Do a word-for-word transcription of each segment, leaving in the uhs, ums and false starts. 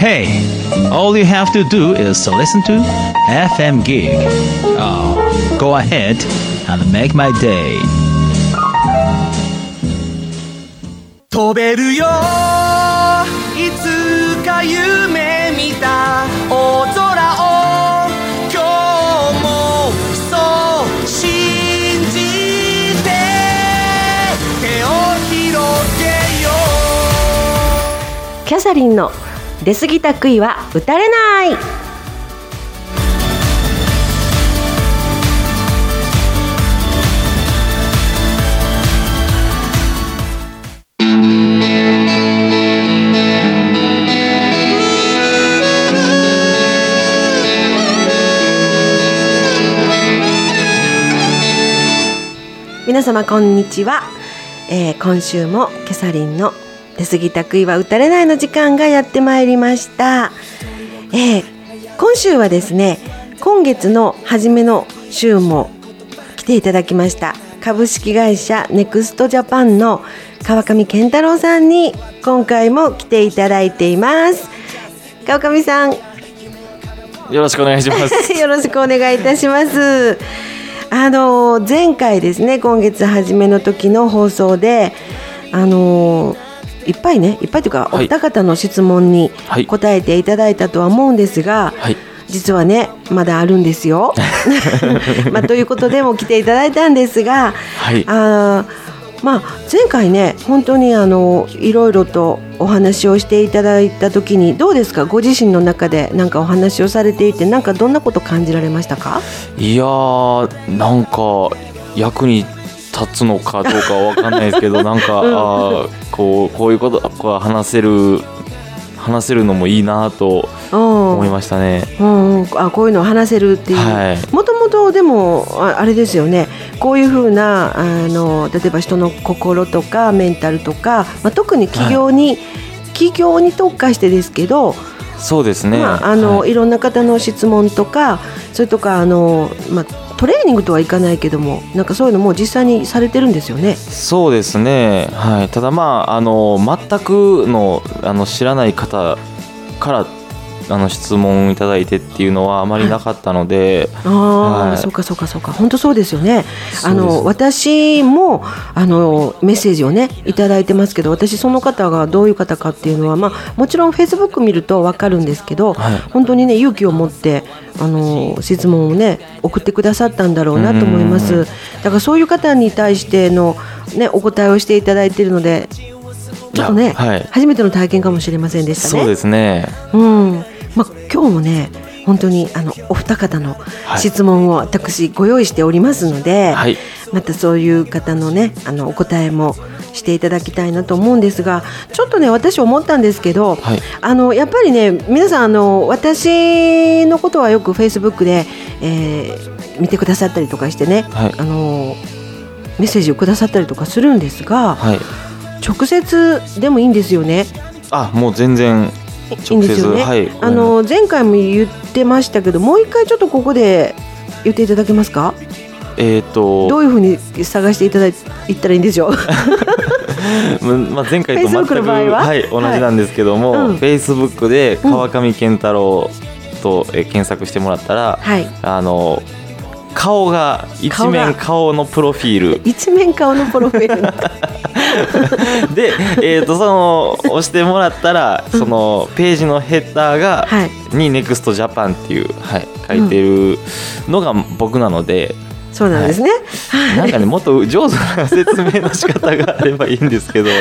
Hey, all you have to do is to listen to エフエム Gig. Oh, go ahead and make my day. 飛べるよいつか夢見た大空を今日もそう信じて手を広げよう。キャサリンの出過ぎた杭は打たれない。皆様こんにちは、えー、今週もキャサリンの出過ぎた杭は打たれないの時間がやってまいりました、えー、今週はですね、今月の初めの週も来ていただきました株式会社ネクストジャパンの川上健太郎さんに今回も来ていただいています。川上さん、 よろしくお願いしますよろしくお願いいたします。あの前回ですね、今月初めの時の放送であのいっぱいねいっぱいというか、はい、お二方の質問に答えていただいたとは思うんですが、はい、実はねまだあるんですよ、まあ、ということでも来ていただいたんですが、はい、あまあ、前回ね本当にあのいろいろとお話をしていただいた時にどうですか、ご自身の中で何かお話をされていて、なんかどんなこと感じられましたか？ いやー、なんか役に立つのかどうかは分かんないですけどなんか、うん、あこうこういうことこう話せる話せるのもいいなと思いましたね、 うんうん、あこういうのを話せるっていう、もともとでも あ, あれですよね、こういうふうなあの例えば人の心とかメンタルとか、まあ、特に企業に、はい、企業に特化してですけど、 そうですね、 まああのはい、いろんな方の質問とかそれとかあの、まあ、トレーニングとはいかないけども、なんかそういうのも実際にされてるんですよね。 そうですね、はい、ただまああの全くの、あの知らない方からあの質問いただいてっていうのはあまりなかったので、 はい、あ、はい、そうかそうかそうか、本当そうですよね。あの私もあのメッセージをねいただいてますけど、私その方がどういう方かっていうのは、まあ、もちろんフェイスブック見ると分かるんですけど、はい、本当にね勇気を持ってあの質問をね送ってくださったんだろうなと思います。だからそういう方に対しての、ね、お答えをしていただいているので、ちょっとね、はい、初めての体験かもしれませんでしたね。 そうですね、 うんまあ、今日もね本当にあのお二方の質問を私ご用意しておりますので、はい、またそういう方のねあのお答えもしていただきたいなと思うんですが、ちょっとね私思ったんですけど、はい、あのやっぱりね皆さんあの私のことはよくフェイスブックで、えー、見てくださったりとかしてね、はい、あのメッセージをくださったりとかするんですが、はい、直接でもいいんですよね。 あ、もう全然いいんですよね、はい、あの前回も言ってましたけど、もう一回ちょっとここで言っていただけますか？えー、とどういうふうに探していただいたらいいんでしょうまあ、前回と全く、はい、同じなんですけども、はい、うん、Facebook で川上健太郎と、え検索してもらったら、はい、あの顔が一面顔のプロフィール一面顔のプロフィールで、えー、とその押してもらったら、そのページのヘッダーが、はい、にネクストジャパンっていう、はい、書いてるのが僕なので、 そうなんですね、 はい、なんかねもっと上手な説明の仕方があればいいんですけど、はい、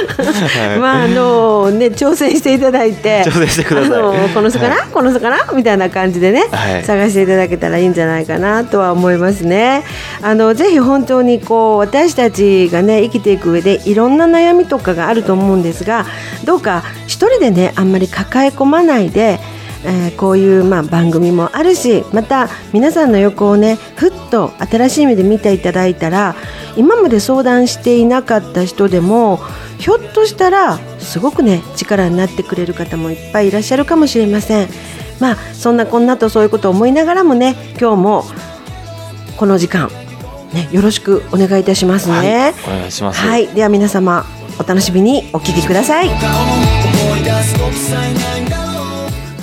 まああのね挑戦していただいて、 挑戦してください。あのこの人かな、はい、この人かなみたいな感じでね、はい、探していただけたらいいんじゃないかなとは思いますね。あのぜひ本当にこう私たちがね生きていく上でいろんな悩みとかがあると思うんですが、どうか一人でねあんまり抱え込まないで、えー、こういう、まあ、番組もあるし、また皆さんの横をねふっと新しい目で見ていただいたら、今まで相談していなかった人でもひょっとしたらすごくね力になってくれる方もいっぱいいらっしゃるかもしれません。まあそんなこんなとそういうことを思いながらもね、今日もこの時間、ね、よろしくお願いいたしますね。 はい、お願いします。 はい、では皆様お楽しみにお聞きください。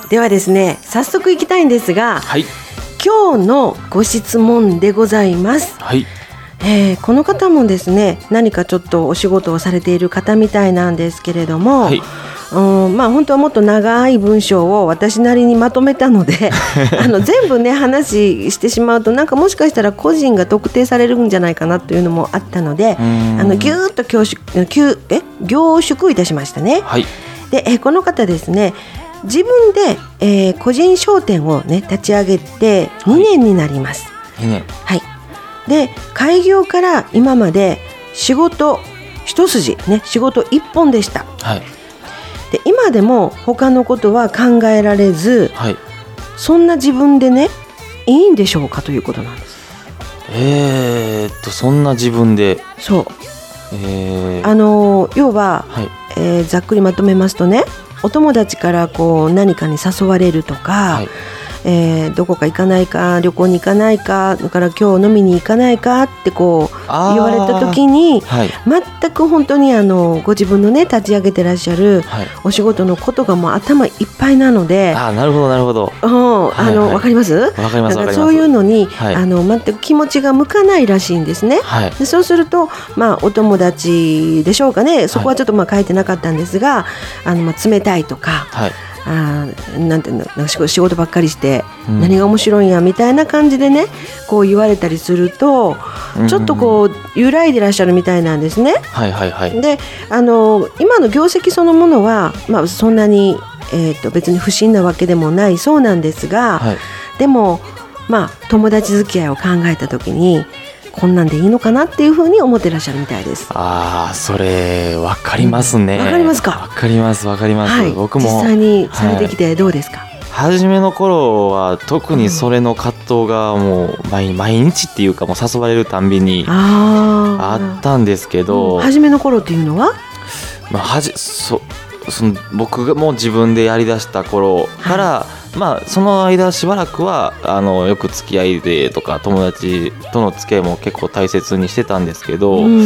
ではですね、早速いきたいんですが、 はい、 今日のご質問でございます。 はい、 えー、この方もですね、何かちょっとお仕事をされている方みたいなんですけれども、はい、うん、まあ、本当はもっと長い文章を私なりにまとめたのであの全部ね話してしまうとなんかもしかしたら個人が特定されるんじゃないかなというのもあったので、あのぎゅーっと凝縮、え凝縮いたしましたね。はい、で、えー、この方ですね、自分で、えー、個人商店を、ね、立ち上げてにねんになります。 はい、にねん、 はい、で開業から今まで仕事一筋、ね、仕事一本でした。はい、で今でも他のことは考えられず、はい、そんな自分でねいいんでしょうかということなんです。 えー、っとそんな自分で、 そう、 えー、 あの要は、はい、えー、ざっくりまとめますとね、お友達からこう何かに誘われるとか、はい、えー、どこか行かないか、旅行に行かないか、だから今日飲みに行かないかってこう言われた時に、はい、全く本当にあのご自分のね立ち上げてらっしゃるお仕事のことがもう頭いっぱいなので、 あー、なるほどなるほど、 うん、あの、はいはい、分かります？ 分かります、分かります。 そういうのに、はい、あの全く気持ちが向かないらしいんですね。はい、でそうすると、まあ、お友達でしょうかね、そこはちょっとまあ書いてなかったんですが、はい、あのまあ冷たいとか、はい、あなんていうの、なんか仕事ばっかりして何が面白いんやみたいな感じでね、こう言われたりするとちょっとこう揺らいでらっしゃるみたいなんですね。はいはいはい、であの今の業績そのものは、まあ、そんなに、えー、と別に不審なわけでもないそうなんですが、はい、でも、まあ、友達付き合いを考えた時にこんなんでいいのかなっていうふうに思ってらっしゃるみたいです。 ああ、それ分かりますね。 うん、分かりますか？ 分かります分かります、はい、僕も実際にされてきてどうですか？ はい、初めの頃は特にそれの葛藤がもう 毎, 毎日っていうかもう誘われるたんびにあったんですけど、 うん、初めの頃っていうのは、 まあ、はじ そ, その僕がもう自分でやりだした頃から、はい、まあ、その間しばらくはあのよく付き合いでとか友達との付き合いも結構大切にしてたんですけど、うん、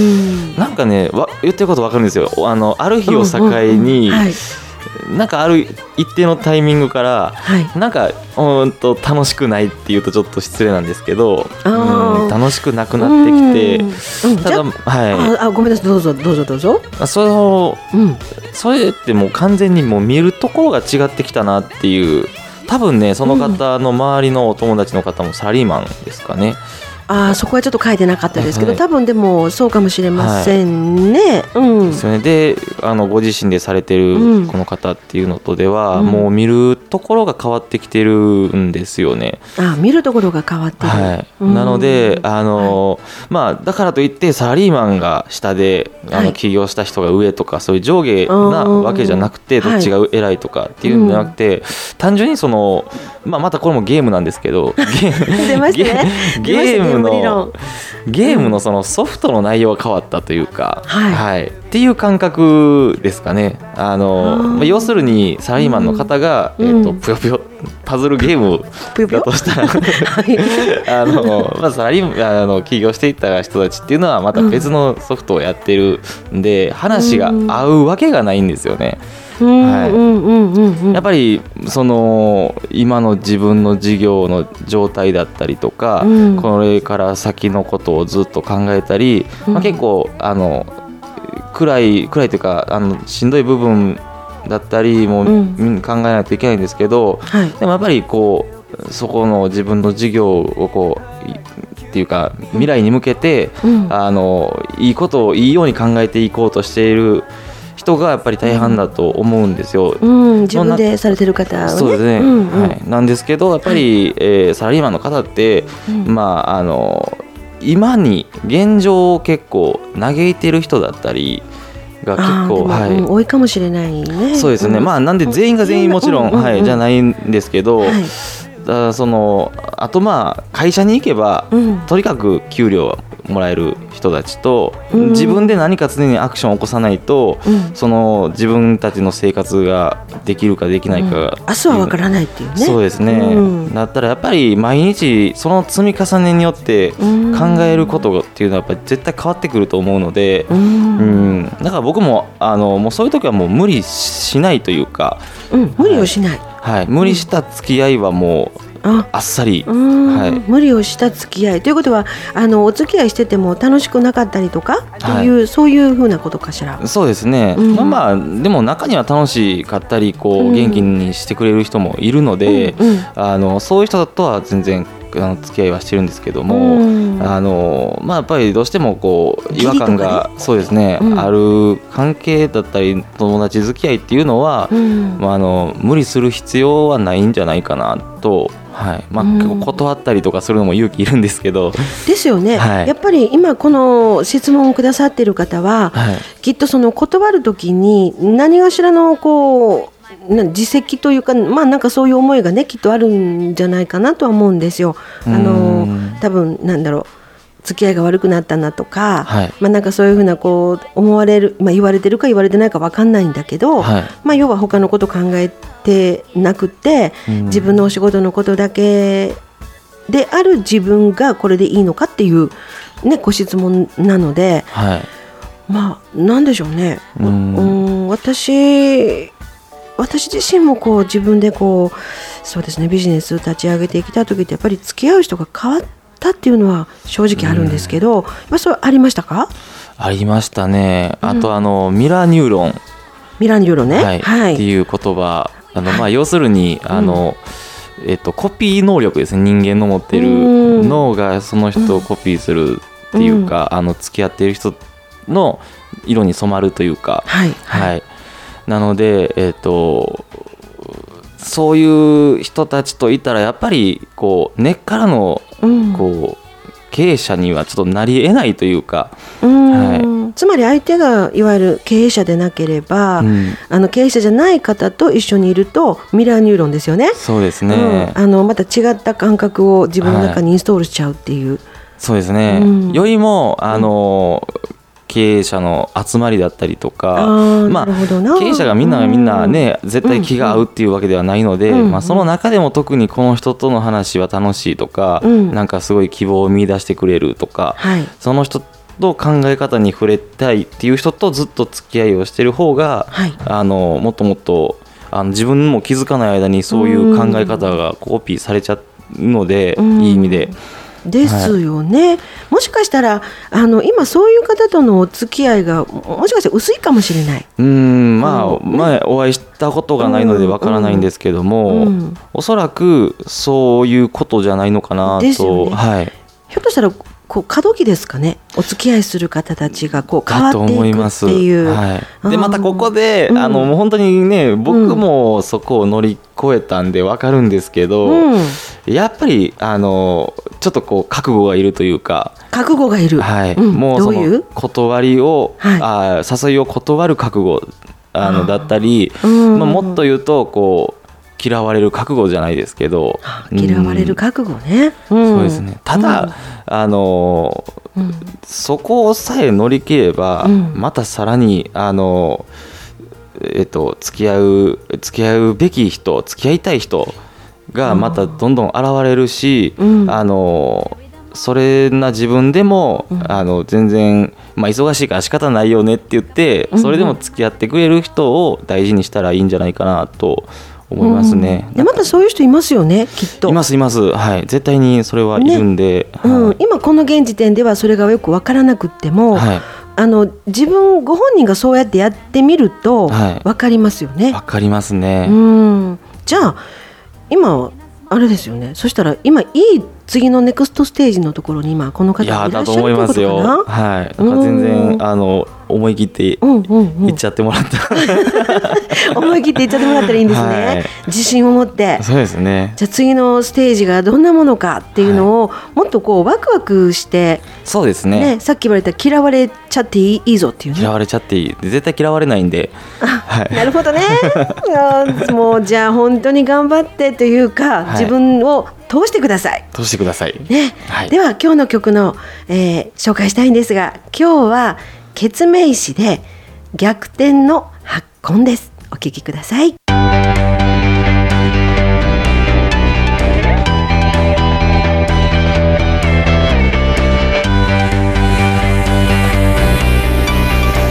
なんかねわ言ってること分かるんですよ。あのある日を境に、うんうんうん、はい、なんかある一定のタイミングから、はい、なんかうんと楽しくないっていうとちょっと失礼なんですけど、うん、楽しくなくなってきて、うん、ただ、はい、 ああごめんなさい、どうぞどうぞどうぞ。 その、うん、それってもう完全にもう見るところが違ってきたなっていう。多分ね、その方の周りのお友達の方もサラリーマンですかね。 ああ、そこはちょっと書いてなかったですけど、はい、多分でもそうかもしれませんね。はい、うん、ですよね。で、あのご自身でされてるこの方っていうのとでは、うん、もう見るところが変わってきてるんですよね。ああ、見るところが変わってる。 はい、うん、なのであの、はい、まあ、だからといってサラリーマンが下であの起業した人が上とか、そういう上下なわけじゃなくて、どっちが偉いとかっていうんじゃなくて、うん、単純にその、まあ、またこれもゲームなんですけど出ましたね。 ゲームのゲームのそのソフトの内容が変わったというか、はいはい、っていう感覚ですかね。あのあ、まあ、要するにサラリーマンの方が、うん、えーと、ぷよぷよパズルゲームだとしたらあの、まあ、サラリーマンあの起業していった人たちっていうのはまた別のソフトをやってるんで、うん、話が合うわけがないんですよね。はい、やっぱりその今の自分の事業の状態だったりとか、うん、これから先のことをずっと考えたり、うんまあ、結構あの暗い暗いというかあのしんどい部分だったりも、うん、考えないといけないんですけど、はい、でもやっぱりこうそこの自分の事業をこうっていうか未来に向けて、うん、あのいいことをいいように考えていこうとしている人がやっぱり大半だと思うんですよ。 うん、自分でされてる方はね。 そうですね、うんうん、はい、なんですけどやっぱり、はい、えー、サラリーマンの方って、うん、まああの今に現状を結構嘆いてる人だったりが結構、はい、うん、 多いかもしれないね。 そうですね、うん、まあなんで全員が全員もちろん、うんうんうん、はい、じゃないんですけど、はい、だそのあとまあ会社に行けば、うん、とにかく給料はもらえる人たちと、うん、自分で何か常にアクションを起こさないと、うん、その自分たちの生活ができるかできないか、うん、 明日は分からないっていうね。 そうですね、うん、だったらやっぱり毎日その積み重ねによって考えることっていうのはやっぱり絶対変わってくると思うので、うん、うん、だから僕もあのもうそういう時はもう無理しないというか、 うん、無理をしない、 はい、無理した付き合いはもうあ, あっさり、 はい、無理をした付き合いということはあのお付き合いしてても楽しくなかったりとかっていう、はい、そういうふうなことかしら。 そうですね、うん、まあまあでも中には楽しかったりこう、うん、元気にしてくれる人もいるので、うんうん、あのそういう人とは全然あの付き合いはしてるんですけども、うん、あのまあ、やっぱりどうしてもこう違和感が、ね、そうですね、うん、ある関係だったり友達付き合いっていうのは、うんまあ、あの無理する必要はないんじゃないかなと、はいまあ、結構断ったりとかするのも勇気いるんですけど、 ですよね、はい、やっぱり今この質問をくださっている方は、はい、きっとその断るときに何かしらのこう自責というか、まあ、なんかそういう思いがねきっとあるんじゃないかなとは思うんですよ。あの多分なんだろう付き合いが悪くなったなとか、はいまあ、なんかそういうふうなこう思われる、まあ、言われてるか言われてないか分かんないんだけど、はいまあ、要は他のこと考えてなくて自分のお仕事のことだけである自分がこれでいいのかっていう、ね、ご質問なので、はい、まあなんでしょうね。うん、うん私私自身もこう自分でこうそうですねビジネスを立ち上げてきた時ってやっぱり付き合う人が変わったっていうのは正直あるんですけど、うん、それありましたか？ ありましたね。あとあの、うん、ミラーニューロンミラーニューロンね、 はいはい、っていう言葉あの、まあ、要するにあの、うんえっと、コピー能力ですね。人間の持ってる脳がその人をコピーするっていうか、うん、あの付き合っている人の色に染まるというか、はいはいはいなので、えーと、そういう人たちといたらやっぱりこう根っからのこう経営者にはちょっとなり得ないというか、 うんはい、つまり相手がいわゆる経営者でなければ、うん、あの経営者じゃない方と一緒にいるとミラーニューロンですよね。 そうですね、 うん、あのまた違った感覚を自分の中にインストールしちゃうっていう、はい、 そうですね、うん、よりもあの、うん経営者の集まりだったりとか、あ、まあ、経営者がみんなみんなね、うん、絶対気が合うっていうわけではないので、うんまあ、その中でも特にこの人との話は楽しいとか、うん、なんかすごい希望を見出してくれるとか、はい、その人と考え方に触れたいっていう人とずっと付き合いをしてる方が、はい、あのもっともっとあの自分も気づかない間にそういう考え方がコピーされちゃうので、うん、いい意味でですよね、はい、もしかしたらあの今そういう方とのお付き合いがもしかしたら薄いかもしれない。 うーん、まあ、うん、前お会いしたことがないのでわからないんですけども、うんうん、おそらくそういうことじゃないのかなと、ですよね、はい、 ひょっとしたらこう過渡期ですかね。お付き合いする方たちがこう変わっていくっていう、 はい、でまたここで、うん、あのもう本当にね僕もそこを乗り越えたんで分かるんですけど、うん、やっぱりあのちょっとこう覚悟がいるというか覚悟がいる、 はいうん、もうその断りを、はい、あ誘いを断る覚悟あのだったり、まあ、もっと言うとこう嫌われる覚悟じゃないですけど、 嫌われる覚悟ね、 うん、そうですね。ただ、うん、あの、うん、そこさえ乗り切れば、うん、またさらにあの、えっと、付き合う付き合うべき人付き合いたい人がまたどんどん現れるし、うん、あのそれな自分でも、うん、あの全然、まあ、忙しいから仕方ないよねって言ってそれでも付き合ってくれる人を大事にしたらいいんじゃないかなと思いますね、 うん、でまたそういう人いますよねきっと。 いますいます、はい、絶対にそれはいるんで、 ねはいうん、今この現時点ではそれがよく分からなくっても、はい、あの自分ご本人がそうやってやってみると分かりますよね、はい、 分かりますね。 うんじゃあ今あれですよね。そしたら今いい次のネクストステージのところに今この方がいらっしゃるということかな。いやだと思いますよ、はい、なんか全然あの思い切って言っちゃってもらった、うんうんうん、思い切って言っちゃってもらったらいいんですね、はい、自信を持って。そうですね。じゃあ次のステージがどんなものかっていうのをもっとこうワクワクして、 そうです ね, ねさっき言われた嫌われちゃってい い, いいぞっていうね。 嫌われちゃっていい絶対嫌われないんで、 はい、なるほどねもうじゃあ本当に頑張ってというか、はい、自分を通してください通してください、 ねはい、では今日の曲の、えー、紹介したいんですが今日はケツメイシで逆転の発根です。お聴きください。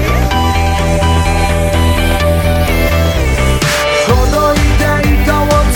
届いていた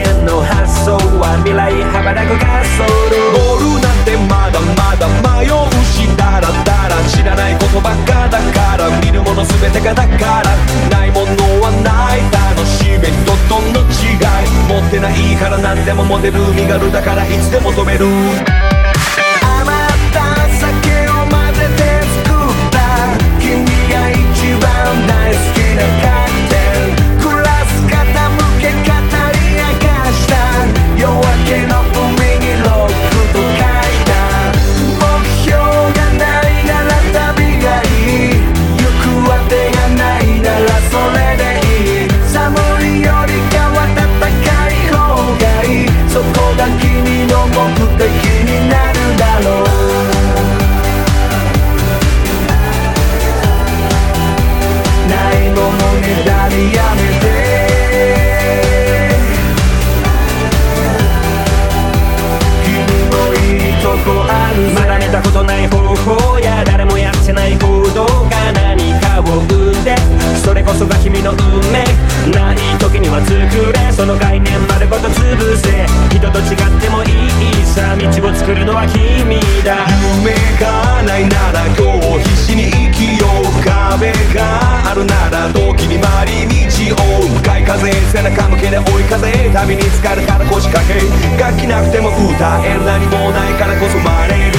間の発想は未来羽ばたくガソルボールなんてまだまだ迷うしだらだら知らないことばっかだから見るもの全てがだからないものはない楽しみとどんの違い持ってないから何でも持てる身軽だからいつでも飛べる余った酒を混ぜて作った君が一番大好きなカクテルグラス傾け語り明かした夜明けの海にロックと書いた目標がないなら旅がいい行く当てがないならそれでいい寒いよりかは暖かい方がいいそこが君の目的になるだろうないものねだりやめて君もいいとこあるぜまだ見たことない方法や誰もやってない行動が何かを生んでそれこそが君の運命ない時には作れその概念丸ごと潰せ人と違ってもいいさ道を作るのは君だ夢がないなら今日必死に生きよう壁があるなら動機に回り道を向かい風背中向けで追い風旅に疲れたら腰掛け楽器なくても歌える何もないからこそ生まれる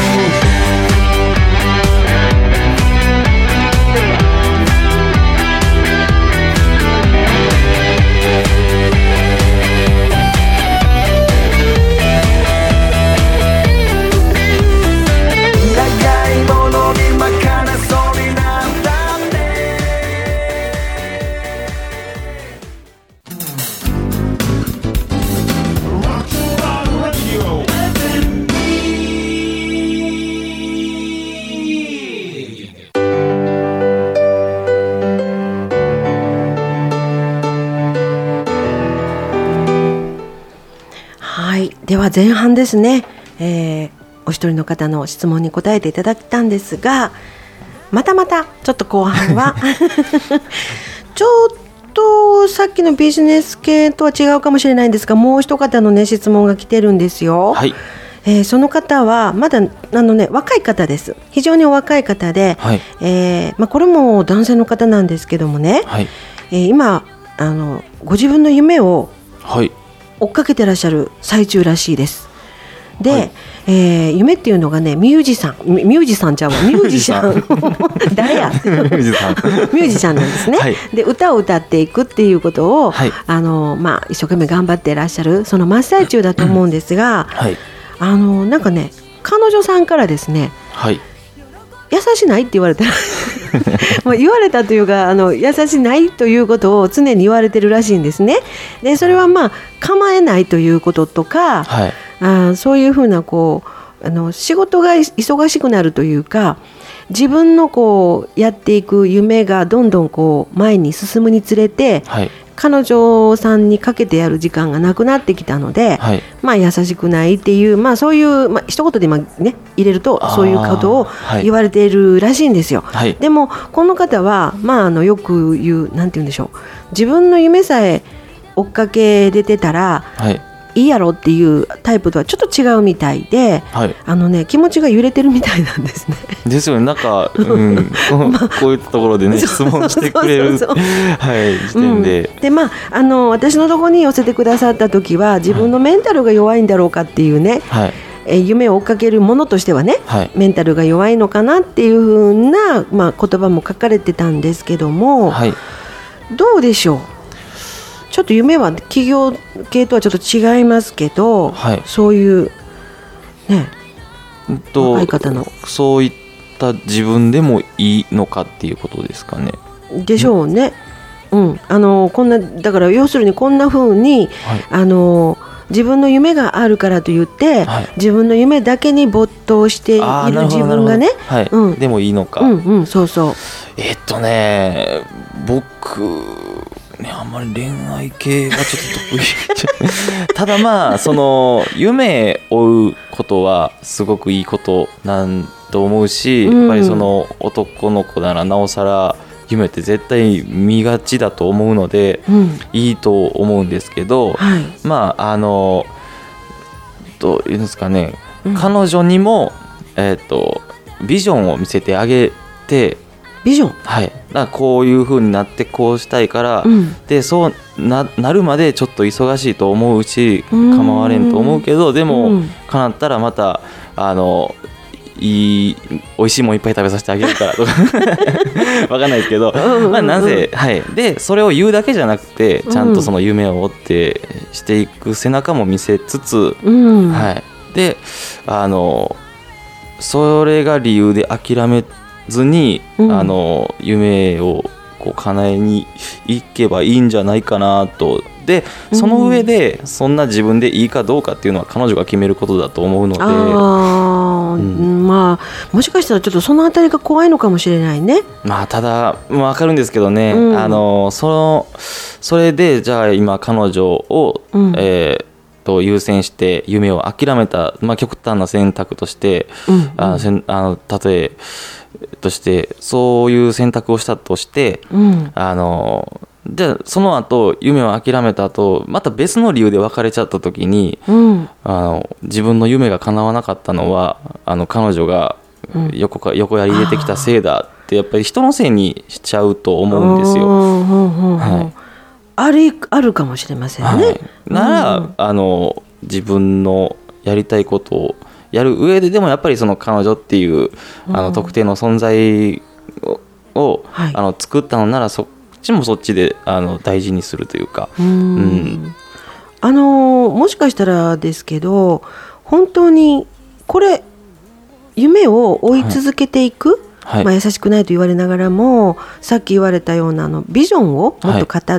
では前半ですね、えー、お一人の方の質問に答えていただいたんですがまたまたちょっと後半はちょっとさっきのビジネス系とは違うかもしれないんですがもう一方の、ね、質問が来てるんですよ、はいえー、その方はまだあの、ね、若い方です非常にお若い方で、はいえーまあ、これも男性の方なんですけどもね、はいえー、今あのご自分の夢を、はい追っかけてらっしゃる最中らしいです。で、はいえー、夢っていうのがねミュージシャンミュージシャンちゃうわミュージシャン誰やミュージシャンミュージシャンなんですね、はい、で歌を歌っていくっていうことを、はいあのまあ、一生懸命頑張ってらっしゃるその真っ最中だと思うんですが、はい、あのなんかね彼女さんからですね、はい、優しないって言われたまあ言われたというかあの優しないということを常に言われてるらしいんですね。でそれはまあ構えないということとか、はい、あそういうふうなこうあの仕事が忙しくなるというか自分のこうやっていく夢がどんどんこう前に進むにつれて、はい彼女さんにかけてやる時間がなくなってきたので、はいまあ、優しくないっていう、まあ、そういう、まあ、一言で今、ね、入れるとそういうことを言われているらしいんですよ、はい、でもこの方は、まあ、あのよく言うなんて言うんでしょう自分の夢さえ追っかけ出てたら、はいいいやろっていうタイプとはちょっと違うみたいで、はい、あのね気持ちが揺れてるみたいなんですね。 ですよねなんか、うんまあ、こういったところでね質問してくれるそうそうそう、はい、時点で、 うん、でまああの私のところに寄せてくださった時は自分のメンタルが弱いんだろうかっていうね、はい、え夢を追っかけるものとしてはね、はい、メンタルが弱いのかなっていうふうな、まあ、言葉も書かれてたんですけども、はい、どうでしょうちょっと夢は企業系とはちょっと違いますけど、はい、そういうねと若い方のそういった自分でもいいのかっていうことですかね。 でしょうね。うん、あのこんなだから要するにこんな風に、はい、あの自分の夢があるからといって、はい、自分の夢だけに没頭している自分がね、 はいうん、でもいいのか。 うんうんそうそう。 えっとね僕ね、あんまり恋愛系がちょっと得意ただまあその夢を追うことはすごくいいことなんと思うし、うん、やっぱりその男の子ならなおさら夢って絶対見がちだと思うので、うん、いいと思うんですけど、はい、まああのどういうんですかね、うん、彼女にも、えー、とビジョンを見せてあげて、 ビジョン、 はい、だからこういう風になってこうしたいから、うん、でそうな、なるまでちょっと忙しいと思うし構われんと思うけど、でも、うん、叶ったらまたあのいい美味しいもんいっぱい食べさせてあげるからとかわかんないですけど、まあ、なぜ、はい、でそれを言うだけじゃなくてちゃんとその夢を追ってしていく背中も見せつつ、うん、はい、であのそれが理由で諦めずに、うん、あの夢をこう叶えに行けばいいんじゃないかなと。でその上でそんな自分でいいかどうかっていうのは彼女が決めることだと思うので、 あ、うん、まあもしかしたらちょっとそのあたりが怖いのかもしれないね。 まあただ分かるんですけどね、うん、あのそのそれでじゃあ今彼女を、うん、えーと優先して夢を諦めた、まあ、極端な選択として、うんうん、あのあの例えとしてそういう選択をしたとして、うん、あのでその後夢を諦めた後また別の理由で別れちゃった時に、うん、あの自分の夢が叶わなかったのはあの彼女が横か、うん、横やり入れてきたせいだってやっぱり人のせいにしちゃうと思うんですよ。はい、 ある、あるかもしれませんね。はい、 なら、うん、あの自分のやりたいことをやる上ででもやっぱりその彼女っていう、うん、あの特定の存在を、をはい、あの作ったのならそこっちもそっちであの大事にするというか、うん、うん、 あのもしかしたらですけど本当にこれ夢を追い続けていく、はい、まあ、優しくないと言われながらもさっき言われたようなあのビジョンをもっと語って、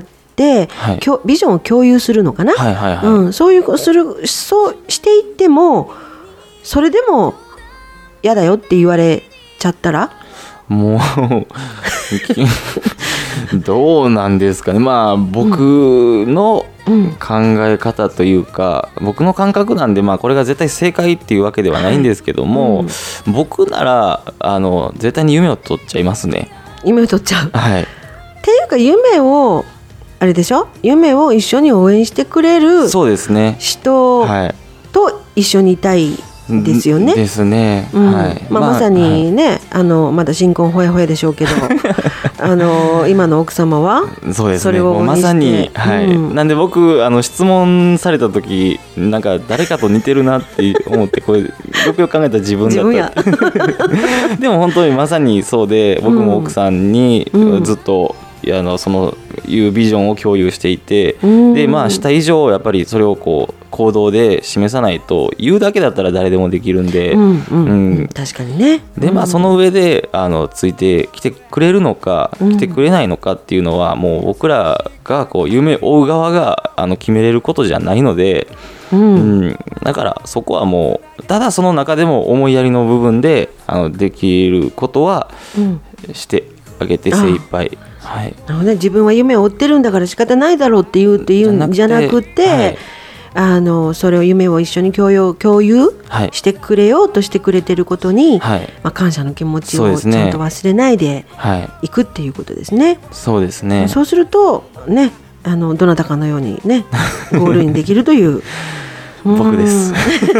はい、ビジョンを共有するのかな、はいはいはい、うん、そういうするそうしていってもそれでも嫌だよって言われちゃったらもうどうなんですかね。まあ僕の考え方というか、うん、僕の感覚なんで、まあこれが絶対正解っていうわけではないんですけども、はい、うん、僕ならあの絶対に夢を取っちゃいますね。 夢を取っちゃう、 はい、っていうか夢をあれでしょ、夢を一緒に応援してくれるそうですね人と一緒にいたいですよね。 ですね、 うん、はい、まあ、まさにね、はい、あのまだ新婚ほやほやでしょうけどあの今の奥様はそうですね、それをもうまさに、はい、うん、なんで僕あの質問された時なんか誰かと似てるなって思ってこれよくよく考えたら自分だった自分やでも本当にまさにそうで僕も奥さんにずっと、うん、あのそのいうビジョンを共有していて、うん、でまあした以上やっぱりそれをこう行動で示さないと言うだけだったら誰でもできるんで、うんうんうん、確かにね。 でまあその上であのついてきてくれるのか来てくれないのかっていうのはもう僕らがこう夢を追う側があの決めれることじゃないので、うんうん、だからそこはもうただその中でも思いやりの部分であのできることはしてあげて精一杯、はい、 なるほどね、自分は夢を追ってるんだから仕方ないだろうって言うって言うんじゃなくて、はい、あのそれを夢を一緒に共有、共有してくれようとしてくれてることに、はい、まあ、感謝の気持ちをちゃんと忘れないでいくっていうことですね。 そうですね。 そうするとね、あのどなたかのようにねゴールインできるという僕です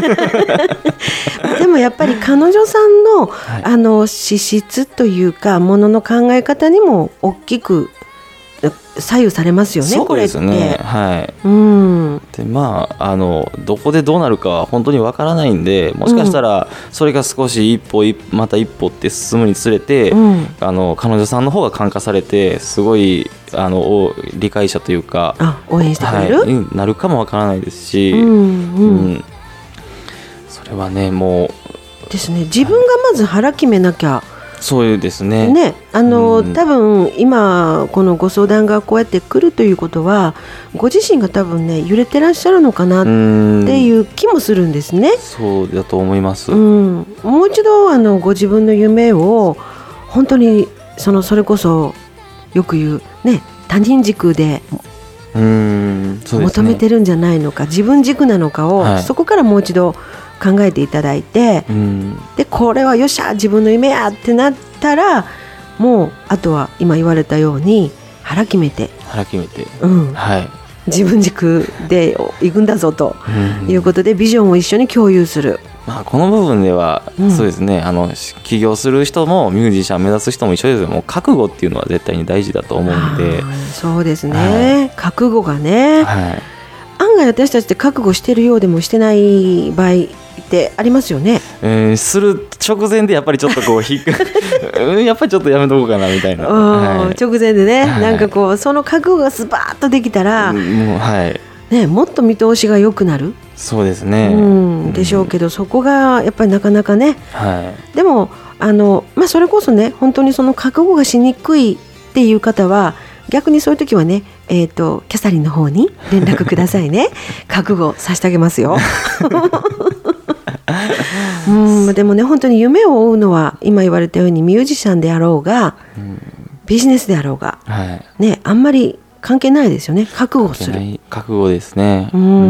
でもやっぱり彼女さんの、はい、あの資質というかものの考え方にも大きく左右されますよね。 そうですね、これって、はい、 うん、 でまああのどこでどうなるかは本当にわからないんで、もしかしたらそれが少し一歩一また一歩って進むにつれて、うん、あの彼女さんの方が感化されてすごいあの理解者というかあ応援してくれる、 はい、なるかもわからないですし、うんうんうん、それはねもうですね、自分がまず腹決めなきゃ、 そうですね。 ね、あの、うん、多分今このご相談がこうやって来るということはご自身が多分ね揺れてらっしゃるのかなっていう気もするんですね。 そうだと思います、 うん、もう一度あのご自分の夢を本当にそのそれこそよく言うね他人軸でうーんそうですね、 求めてるんじゃないのか自分軸なのかを、はい、そこからもう一度考えていただいて、うん、でこれはよっしゃ自分の夢やってなったらもうあとは今言われたように腹決めて腹決めて、 うんはい、 自分軸で行くんだぞということで、ビジョンを一緒に共有する。 まあ、この部分では、うん、そうですね、あの起業する人もミュージシャン目指す人も一緒ですけども、覚悟っていうのは絶対に大事だと思うんで。 そうですね、はい、覚悟がね、はい、案外私たちって覚悟してるようでもしてない場合ってありますよね、 えー、する直前でやっぱりちょっとこう引くやっぱりちょっとやめとこうかなみたいな、 はい、直前でね、はい、なんかこうその覚悟がスパーッとできたら、もう、はいね、もっと見通しが良くなる。 そうですね、 うん、でしょうけど、そこがやっぱりなかなかね、はい、でもあの、まあ、それこそね本当にその覚悟がしにくいっていう方は逆にそういう時はね、えーと、キャサリンの方に連絡くださいね覚悟させてあげますようん、でもね本当に夢を追うのは今言われたようにミュージシャンであろうが、うん、ビジネスであろうが、はいね、あんまり関係ないですよね。覚悟する覚悟ですね。 うん、うん、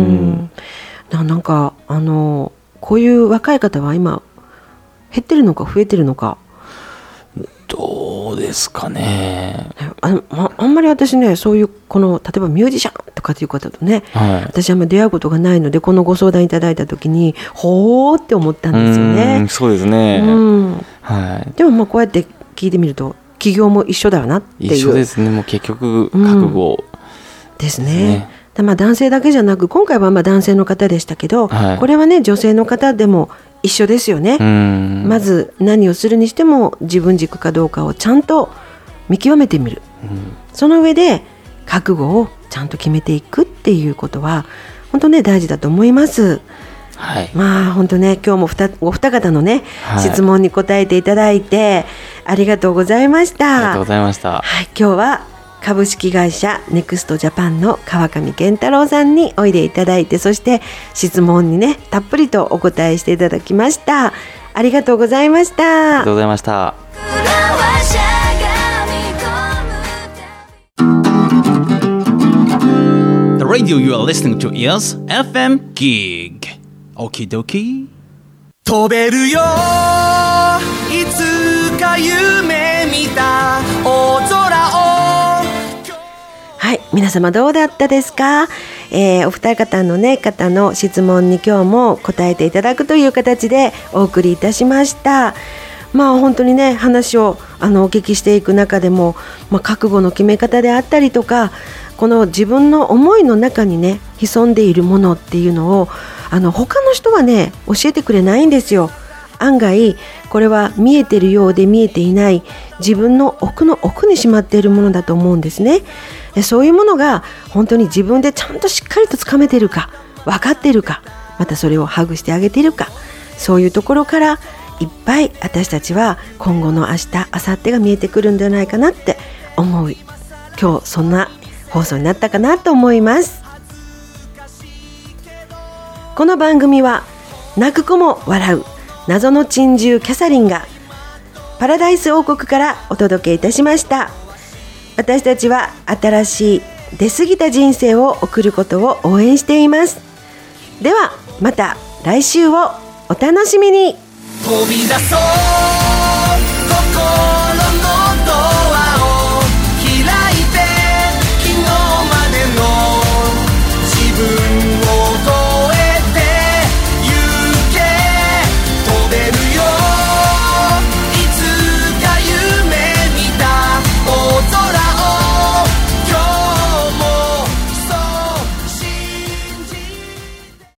な, なんかあのこういう若い方は今減ってるのか増えてるのかどうですかね。 あ, あ, あんまり私ねそういうこの例えばミュージシャンとかっていう方とね、はい、私あんまり出会うことがないのでこのご相談いただいた時にほーって思ったんですよね。 うんそうですね、うんはい、 でもまあこうやって聞いてみると企業も一緒だよなっていう。 一緒ですね。もう結局覚悟、うん、 ですね。でまあ、男性だけじゃなく今回はまあ男性の方でしたけど、はい、これはね女性の方でも一緒ですよね。うんまず何をするにしても自分軸かどうかをちゃんと見極めてみる、うん、その上で覚悟をちゃんと決めていくっていうことは本当ね大事だと思います。はい、まあ本当ね今日もふたお二方のね、はい、質問に答えていただいてありがとうございました。 ありがとうございました、 はい、今日は株式会社ネクストジャパンの川上健太郎さんにおいでいただいてそして質問にねたっぷりとお答えしていただきました。ありがとうございました。 ありがとうございました。 The radio you are listening to is エフエム Gig Okie dokie 飛べるよいつか夢見た大空を。 はい、皆様どうだったですか。えー、お二方のね方の質問に今日も答えていただくという形でお送りいたしました。まあ本当にね話をあのお聞きしていく中でも、まあ、覚悟の決め方であったりとかこの自分の思いの中にね潜んでいるものっていうのをあの他の人はね教えてくれないんですよ。案外これは見えてるようで見えていない自分の奥の奥にしまっているものだと思うんですね。そういうものが本当に自分でちゃんとしっかりとつかめているか分かっているかまたそれをハグしてあげているかそういうところからいっぱい私たちは今後の明日明後日が見えてくるんじゃないかなって思う今日そんな放送になったかなと思います。この番組は泣く子も笑う謎の珍獣キャサリンがパラダイス王国からお届けいたしました。私たちは新しい出過ぎた人生を送ることを応援しています。ではまた来週をお楽しみに。 飛び出そう